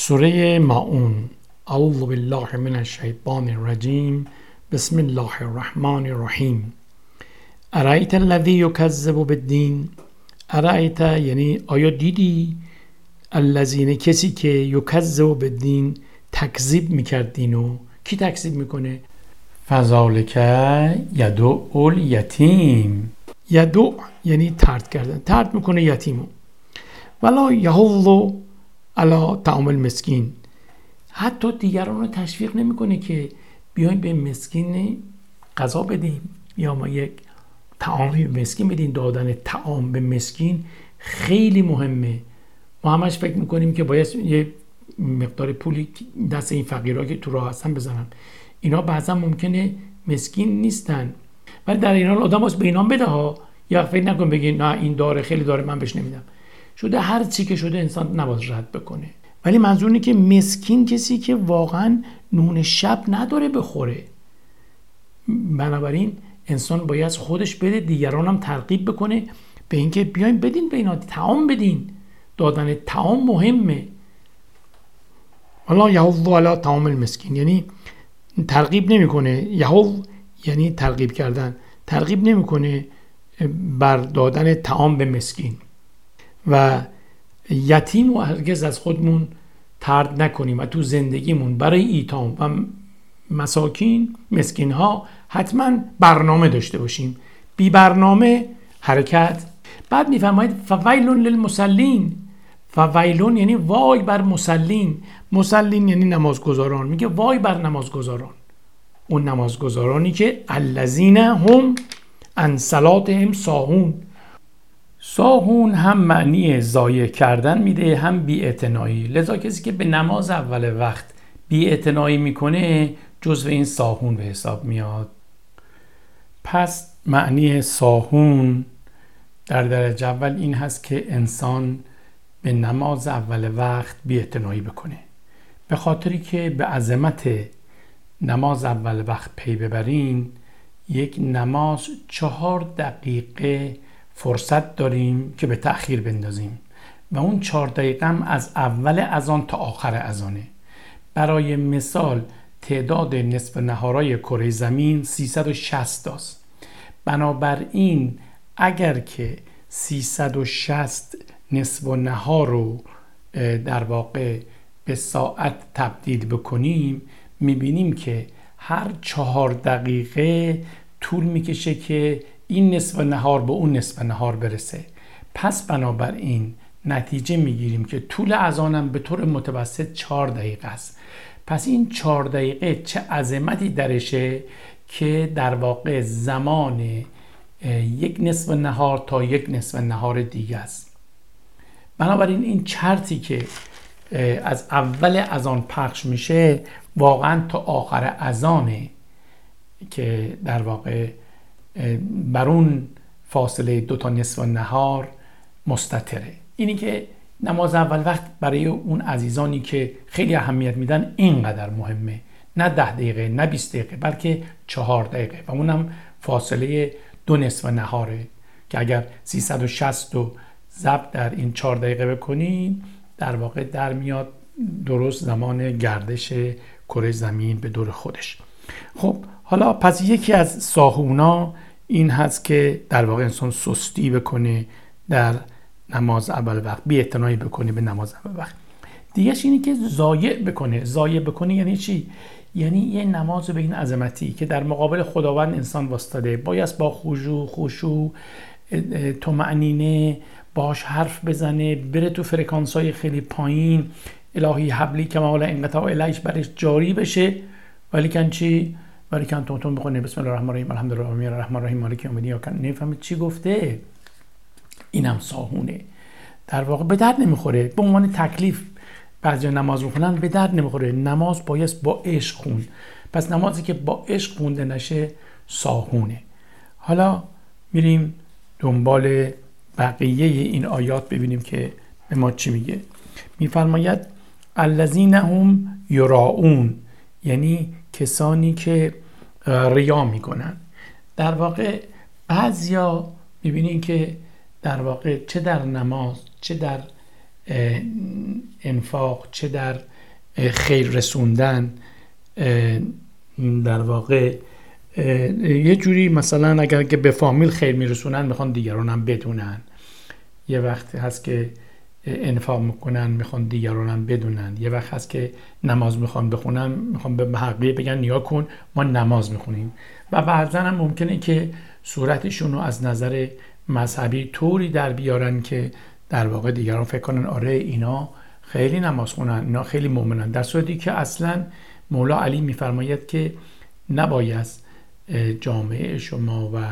سوره ماعون. اعوذ بالله من الشیطان الرجیم. بسم الله الرحمن الرحیم. ارایت الذی یکذب بالدین. ارایت یعنی آیا دیدی؟ الذین کسی که یکذب بالدین تکذیب میکرد دینو. کی تکذیب میکنه؟ فذالک یدع الیتیم. یدع یعنی طرد کردن، طرد میکنه یتیمو. ولا یحض علی طعام المسکین. حتی دیگران رو تشویق نمیکنه که بیاین به مسکین غذا بدیم یا ما یک طعامی به مسکین بدین. دادن طعام به مسکین خیلی مهمه. ما همش فکر میکنیم که باید یه مقدار پولی دست این فقیرها که تو راه هستن بزنم. اینا بعضا ممکنه مسکین نیستن، ولی در این حال آدم به اینام بده ها. یا فکر نکن بگی نه این داره خیلی داره من بهش نمیدم. شده هر چی که شده انسان نباید رد بکنه. ولی منظور اینه که مسکین کسی که واقعا نون شب نداره بخوره. بنابراین انسان باید خودش بده، دیگران هم ترغیب بکنه به اینکه بیاین بدین به اینا، طعام بدین. دادن طعام مهمه. والا یحض علی طعام المسکین یعنی ترغیب نمیکنه. یحض یعنی ترغیب کردن، ترغیب نمیکنه بر دادن طعام به مسکین. و یتیم و هرگز از خودمون طرد نکنیم و تو زندگیمون برای ایتام و مساکین مسکین ها حتما برنامه داشته باشیم. بی برنامه حرکت. بعد میفرماید فویل للمصلین. فویلون یعنی وای بر مصلین. مصلین یعنی نمازگزاران. میگه وای بر نمازگزاران. اون نمازگزارانی که الذین هم عن صلاتهم ساهون. ساهون هم معنی ضایع کردن میده، هم بی‌اعتنایی. لذا کسی که به نماز اول وقت بی‌اعتنایی میکنه جزو این ساهون به حساب میاد. پس معنی ساهون در درجه اول این هست که انسان به نماز اول وقت بی‌اعتنایی بکنه. به خاطری که به عظمت نماز اول وقت پی ببرین، یک نماز 4 دقیقه فرصت داریم که به تأخیر بندازیم و اون 4 دقیقه هم از اول اذان تا آخر اذانه. برای مثال تعداد نصف نهارای کره زمین 360 است. بنابراین اگر که 360 نصف نهار رو در واقع به ساعت تبدیل بکنیم، میبینیم که هر 4 دقیقه طول میکشه که این نصف نهار به اون نصف نهار برسه. پس بنابراین نتیجه میگیریم که طول اذانم به طور متوسط 4 دقیقه است. پس این 4 دقیقه چه عظمتی درشه که در واقع زمان یک نصف نهار تا یک نصف نهار دیگه است. بنابراین این چرتی که از اول اذان پخش میشه واقعا تا آخر اذانه که در واقع بر اون فاصله 2 تا نصف نهار مستتره. اینی که نماز اول وقت برای اون عزیزانی که خیلی اهمیت میدن اینقدر مهمه. نه 10 دقیقه، نه 20 دقیقه، بلکه 4 دقیقه و اونم فاصله 2 نصف نهاره که اگر 360 رو ضرب در این 4 دقیقه بکنین در واقع در میاد درست زمان گردش کره زمین به دور خودش. خب حالا پس یکی از ساهونا این هست که در واقع انسان سستی بکنه در نماز اول وقت، بی‌اعتنایی بکنه به نماز اول وقت. دیگه‌ش اینه که ضایع بکنه. ضایع بکنه یعنی چی؟ یعنی یه نماز به این عظمتی که در مقابل خداوند انسان واسطاده، باید با خشوع طمأنینه باش حرف بزنه، بره تو فرکانس‌های خیلی پایین، الهی حبلی که مولا انقطاع الیش برش جاری بشه. ولی کن چی؟ ولی کن تون بخونه بسم الله الرحمن الرحیم الحمدلله الرحمن الرحیم مالک یوم الدین. یا کن نفهمید چی گفته. اینم ساهونه. در واقع به درد نمیخوره. به عنوان تکلیف بعضی نماز میخونن به درد نمیخوره. نماز باید با عشق خون. پس نمازی که با عشق خونده نشه ساهونه. حالا میریم دنبال بقیه این آیات ببینیم که به ما چی میگه. میفرماید الذین هم یراؤون یعنی کسانی که ریا میکنن. در واقع بعضیا میبینین که در واقع چه در نماز، چه در انفاق، چه در خیر رسوندن در واقع یه جوری مثلا اگر که به فامیل خیر میرسونن میخوان دیگران هم بدونن، یه وقت هست که انفاق میکنن میخوان دیگران هم بدونن، یه وقت هست که نماز میخوان بخونن میخوان به بقیه بگن نگاه کن ما نماز میخونیم، و بعضا هم ممکنه که صورتشون رو از نظر مذهبی طوری در بیارن که در واقع دیگران فکر کنن آره اینا خیلی نماز خونن، اینا خیلی مؤمنن، در صورتی که اصلا مولا علی میفرماید که نباید جامعه شما و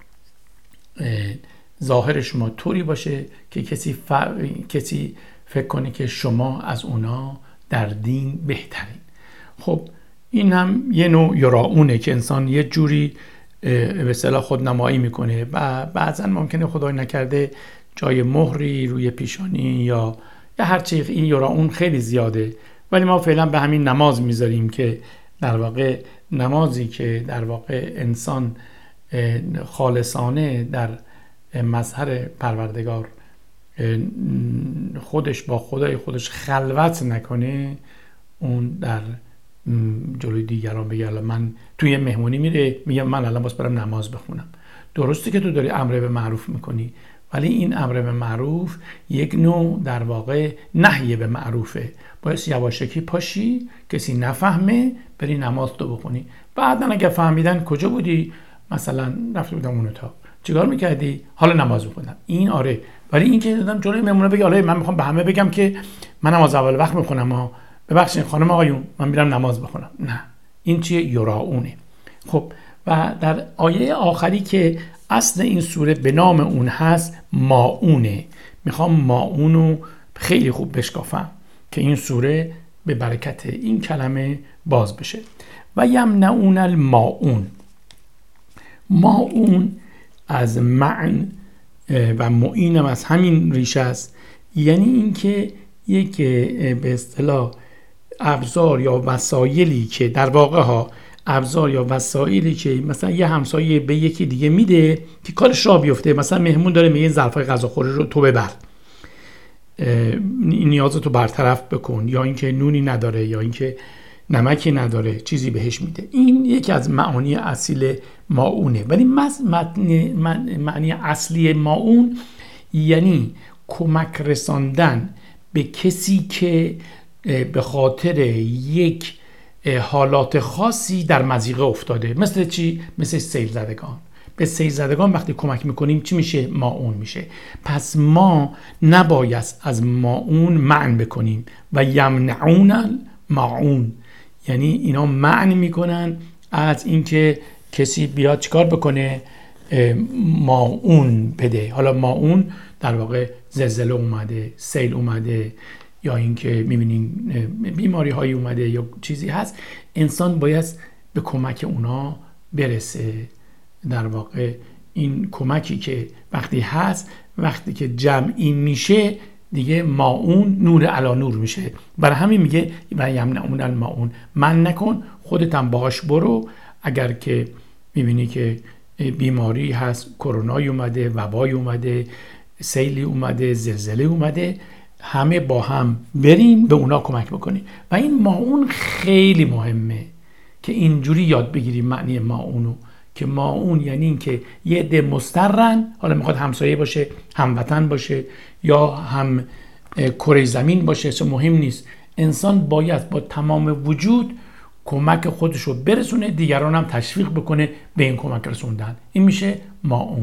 ظاهر شما طوری باشه که کسی فکر کنه که شما از اونا در دین بهترین. خب این هم یه نوع یراعونه که انسان یه جوری به اصطلاح خودنمایی میکنه و بعضا ممکنه خدای نکرده جای مهری روی پیشانی یا هرچی. این یراعون خیلی زیاده، ولی ما فعلا به همین نماز میذاریم که در واقع نمازی که در واقع انسان خالصانه در مظهر پروردگار خودش با خدای خودش خلوت نکنه، اون در جلوی دیگران بگه من توی مهمونی میگه من الان باز برم نماز بخونم. درسته که تو داری امر به معروف میکنی، ولی این امر به معروف یک نوع در واقع نهی به معروفه. باید یواشکی پاشی کسی نفهمه بری نماز تو بخونی، بعدا اگه فهمیدن کجا بودی، مثلا رفته بودم اون اتاق چیکار میکردی، حالا نماز بخونم. این آره، ولی این که دادم جلوی مهمونه بگه آره من میخوام به همه بگم که من نماز اول وقت میخونم، ببخشید خانم آقایون من میرم نماز بخونم، نه این چیه؟ یراعونه. خب و در آیه آخری که اصل این سوره به نام اون هست ماعونه، میخوام ماعونو خیلی خوب بشکافم که این سوره به برکت این کلمه باز بشه. و یمنعون الماعون، ماعون از معن و معینم از همین ریشه است، یعنی اینکه یک به اصطلاح ابزار یا وسایلی که در واقع ابزار یا وسایلی که مثلا یه همسایه به یکی دیگه میده که کارش راه بیفته، مثلا مهمون داره میگه ظرفای غذاخوری رو تو ببر، نیازتو برطرف بکن، یا اینکه نونی نداره یا اینکه نمکی نداره چیزی بهش میده. این یکی از معانی اصیل ماعونه. ولی معنی اصلی ماعون یعنی کمک رساندن به کسی که به خاطر یک حالات خاصی در مضیقه افتاده. مثل چی؟ مثل سیل زدگان. به سیل زدگان وقتی کمک میکنیم چی میشه؟ ماعون میشه. پس ما نباید از ماعون منع بکنیم. و یمنعون الماعون، یعنی اینا منع میکنن از اینکه کسی بیاد چیکار بکنه؟ ماعون بده. حالا ماعون در واقع زلزله اومده، سیل اومده، یا اینکه میبینین بیماری هایی اومده یا چیزی هست، انسان باید به کمک اونا برسه. در واقع این کمکی که وقتی هست، وقتی که جمعی میشه دیگه ماعون نور علی نور میشه. برای همین میگه و یمنعون الماعون، من نکن، خودت هم باهاش برو. اگر که میبینی که بیماری هست، کرونایی اومده، وبایی اومده، سیلی اومده، زلزله اومده، همه با هم بریم به اونا کمک بکنیم. و این ماعون خیلی مهمه که اینجوری یاد بگیریم معنی ماعونو، که ماعون یعنی این که یه عده مسترن، حالا میخواد همسایه باشه، هموطن باشه، یا هم کره زمین باشه، چه مهم نیست. انسان باید با تمام وجود کمک خودش رو برسونه، دیگران هم تشویق بکنه به این کمک رسوندن. این میشه ماعون.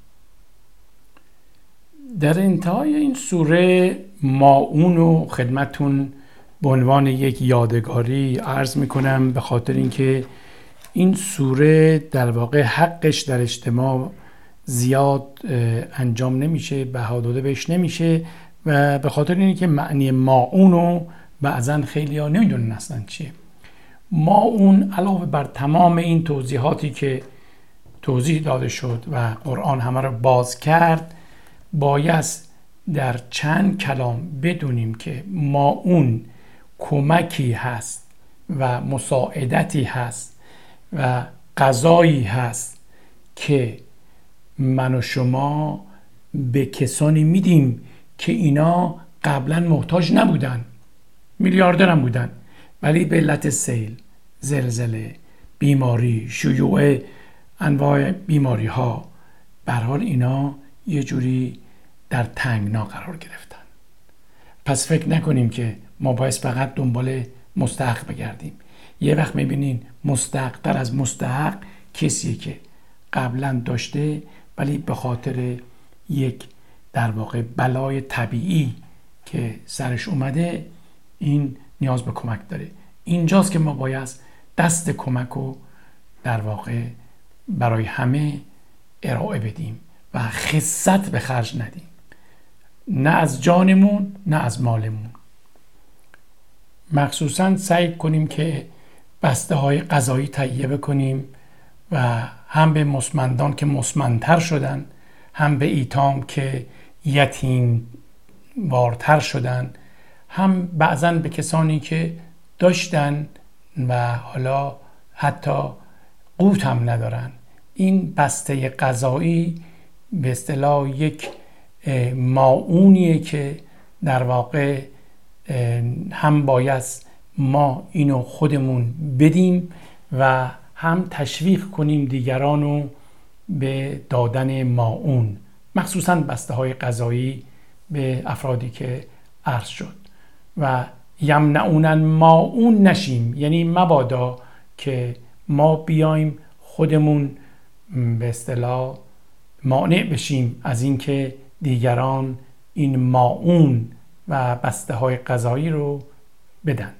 در انتهای این سوره ماعون رو خدمتون به عنوان یک یادگاری عرض میکنم، به خاطر اینکه این سوره در واقع حقش در اجتماع زیاد انجام نمیشه، بها داده بهش نمیشه، و به خاطر اینکه معنی ماعون رو بعضن خیلی ها نمیدونن اصلا چیه. ماعون علاوه بر تمام این توضیحاتی که توضیح داده شد و قرآن همه رو باز کرد، باید در چند کلام بدونیم که ماعون کمکی هست و مساعدتی هست و غذایی هست که من و شما به کسانی میدیم که اینا قبلا محتاج نبودن، میلیاردر هم بودن، ولی به علت سیل، زلزله، بیماری، شیوع انواع بیماری ها، به هر حال اینا یه جوری در تنگنا قرار گرفتن. پس فکر نکنیم که ما باید فقط دنبال مستحق بگردیم. یه وقت میبینین مستحق تر از مستحق کسیه که قبلا داشته ولی به خاطر یک در واقع بلای طبیعی که سرش اومده این نیاز به کمک داره. اینجاست که ما باید دست کمک رو در واقع برای همه ارائه بدیم و خست به خرج ندیم، نه از جانمون نه از مالمون. مخصوصا سعی کنیم که بسته های غذایی تهیه بکنیم و هم به مسمندان که مسمنتر شدن، هم به ایتام که یتیم وارتر شدن، هم بعضا به کسانی که داشتن و حالا حتی قوت هم ندارن. این بسته غذایی به اصطلاح یک ماعونیه که در واقع هم باید ما اینو خودمون بدیم و هم تشویق کنیم دیگران رو به دادن ماعون، مخصوصا بسته های غذایی به افرادی که عرض شد. و یمنعون ماعون نشیم، یعنی مبادا که ما بیایم خودمون به اصطلاح مانع بشیم از اینکه دیگران این ماعون و بسته های غذایی رو بدن.